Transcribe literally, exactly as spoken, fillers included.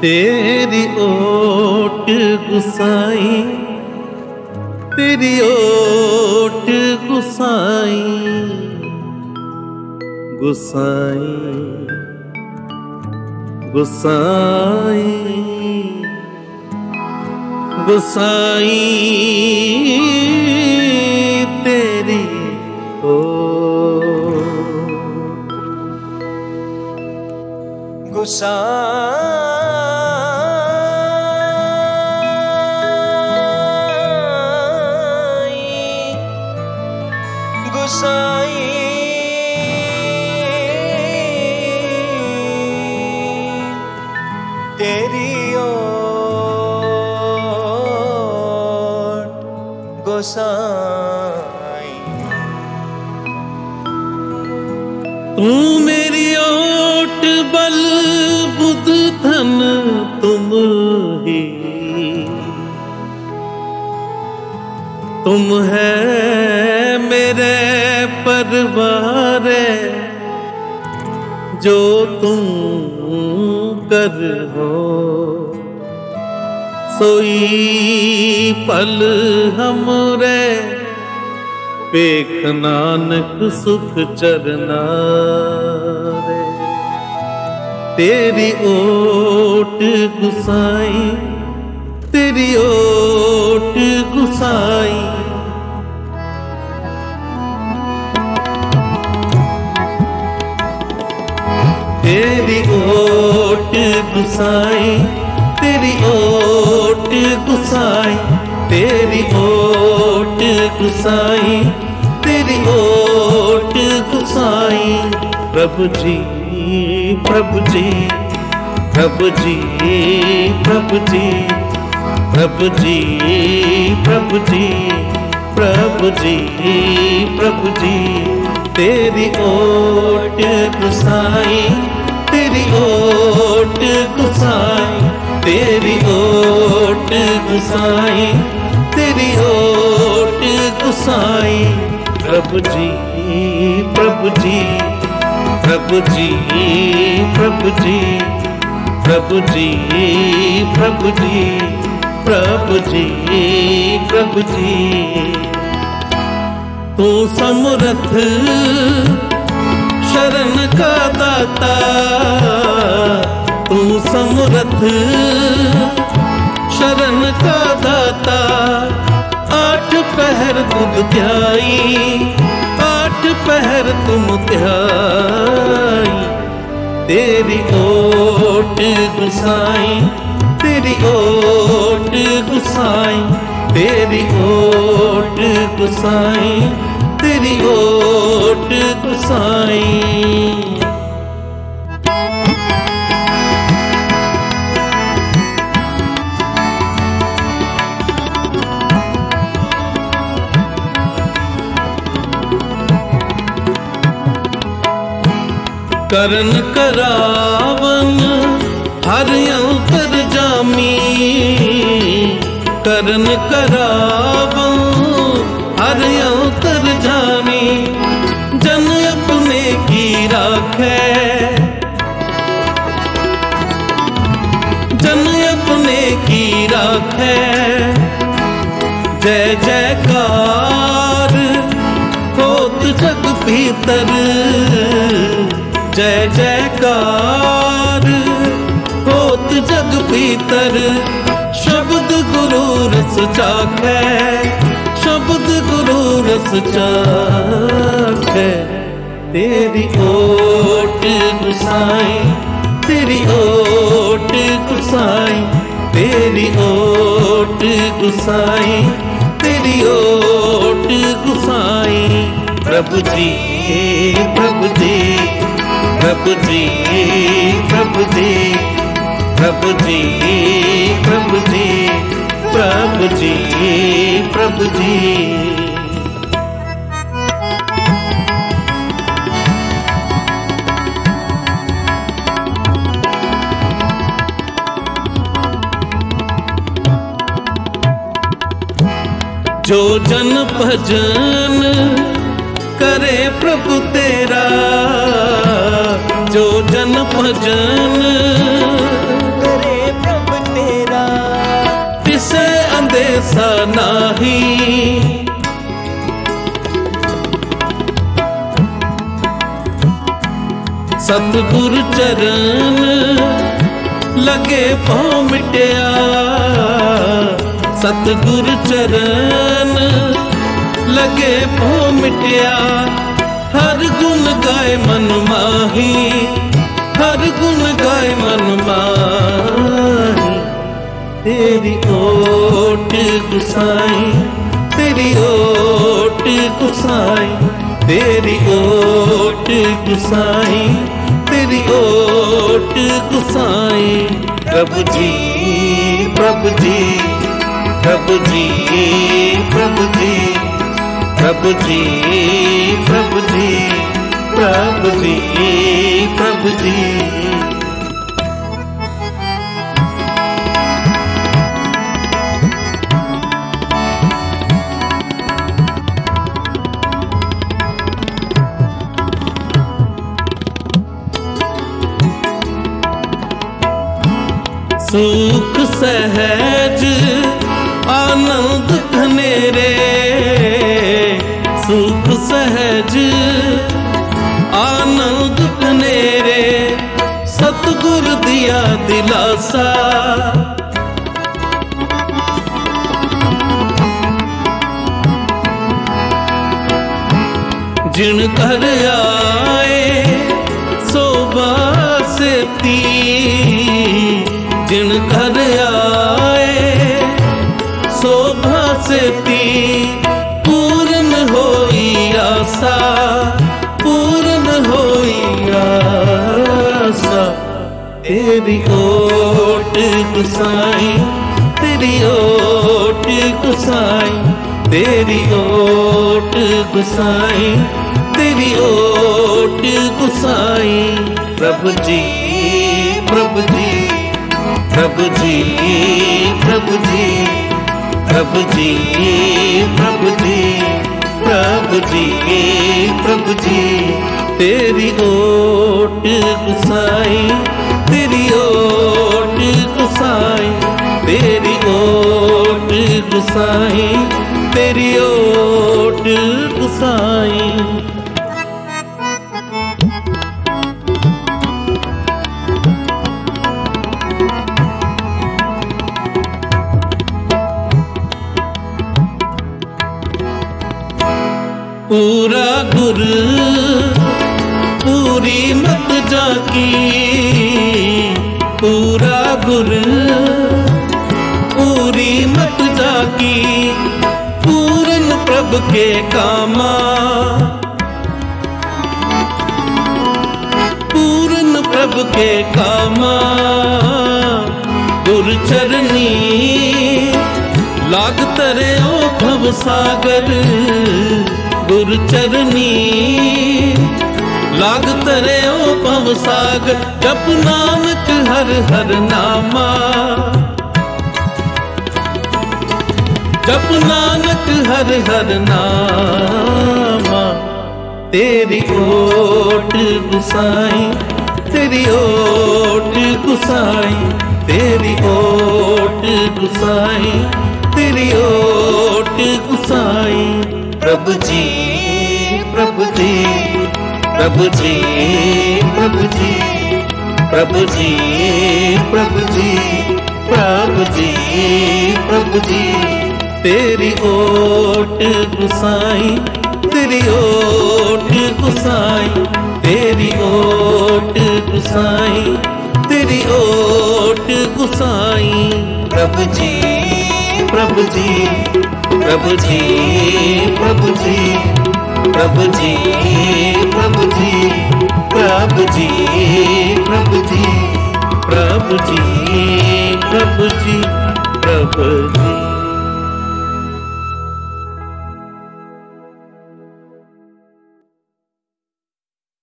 तेरी ओट गुसाई, तेरी ओट गुसाई, गुसाई गुसाई गुसाई तेरी ओट गुसाई गुसाई तेरी ओट गुसाई। तू मेरी ओट बल बुध धन तुम ही, तुम है मेरे परवार, जो तुम कर हो सोई पल हमरे, पेख नानक सुख चरना रे। तेरी ओट गुसाई, तेरी ओट गुसाई, तेरी ओट गुसाई, तेरी ओट गुसाई, तेरी ओट गुसाई, तेरी ओट गुसाई। प्रभु जी प्रभु जी प्रभु जी प्रभु जी प्रभु जी प्रभु जी प्रभु जी प्रभु जी। तेरी ओट गुसाई, तेरी ओट गुसाई, तेरी ओट गुसाई, तेरी ओट गुसाई। प्रभु जी प्रभु जी प्रभु जी प्रभु जी प्रभु जी प्रभु जी प्रभु जी प्रभु जी। तू समर्थ शरण का दाता, तू समर्थ शरण का दाता। आठ पहर दूध प्याई, आठ पहर तुम ध्याई। तेरी ओट गुसाई, तेरी ओट गुसाई, तेरी ओट गुसाई, तेरी ओट गुसाई। करन करावन हर अंतरजामी, करन करावन हर अंतरजामी। जन अपने की राखे, जन अपने की राखे। जय जयकार होत जग भीतर, जय जयकार होत जग भीतर। शब्द गुरु रस चाखे, शब्द गुरु रस चाखे। तेरी ओट गुसाई, तेरी ओट गुसाई, तेरी ओट गुसाई, तेरी ओट गुसाई। प्रभु जी प्रभु जी प्रभु जी प्रभु जी प्रभु जी प्रभु जी प्रभु जी प्रभु जी। जो जन भजन करे प्रभु तेरा, जो जन भजन करे जैसा नाही। सतगुर चरण लगे पाँव मिटया, सतगुर चरण लगे पाँव मिटया। हर गुण गाय मन माही, हर गुण गाय मन माही। तेरी ओट गुसाई, तेरी ओट गुसाई, तेरी ओट गुसाई, तेरी ओट गुसाई। प्रभु जी प्रभु जी प्रभु जी प्रभु जी प्रभु जी प्रभु जी प्रभु जी प्रभु जी। सुख सहज आनंद घनेरे, सुख सहज आनंद घनेरे। सतगुर दिया दिलासा, जिन घर आए सोबा सेती, जिन घर आए शोभा सेती। पूर्ण होई आशा, पूर्ण होई आशा। तेरी ओट गुसाई, तेरी ओट गुसाई, तेरी ओट गुसाई, तेरी ओट गुसाई। प्रभु जी प्रभु जी प्रभु जी प्रभु जी प्रभु जी प्रभु जी प्रभु जी प्रभु जी। तेरी ओट गुसाई, तेरी ओट गुसाई, तेरी ओट गुसाई, तेरी ओट गुसाई। पूरा गुर पूरी मत जाकी, पूरा गुर पूरी मत जाकी। पूर्ण प्रभु के कामा, पूर्ण प्रभु के कामा। गुर चरनी लाग तरे ओ भव सागर, गुर चरनी लाग तरे ओ भव सागर। जप नानक हर हर नामा, जप नानक हर हर नामा। तेरी ओट गुसाई, तेरी ओट गुसाई, तेरी ओट गुसाई, तेरी ओट गुसाई। प्रभु जी प्रभु जी प्रभु जी प्रभु जी प्रभु जी प्रभु जी प्रभु जी प्रभु जी। तेरी ओट गुसाई, तेरी ओट गुसाई, तेरी ओट गुसाई, तेरी ओट गुसाई। प्रभु जी प्रभु जी प्रभु जी प्रभु जी प्रभु जी प्रभु जी प्रभु जी प्रभु जी प्रभु जी प्रभु जी प्रभु जी।